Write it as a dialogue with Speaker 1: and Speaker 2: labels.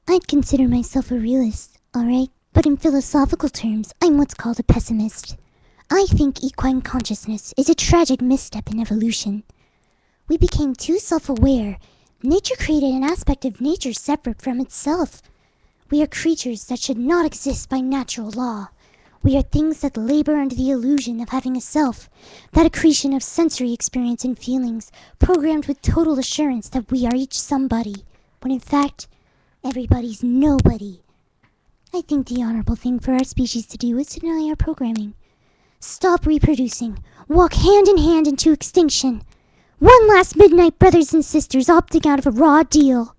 Speaker 1: I'd consider myself a realist, alright? But in philosophical terms, I'm what's called a pessimist. I think equine consciousness is a tragic misstep in evolution. We became too self-aware. Nature created an aspect of nature separate from itself. We are creatures that should not exist by natural law. We are things that labor under the illusion of having a self, that accretion of sensory experience and feelings, programmed with total assurance that we are each somebody, when in fact, everybody's nobody. I think the honorable thing for our species to do is to deny our programming. Stop reproducing. Walk hand in hand into extinction. One last midnight, brothers and sisters, opting out of a raw deal.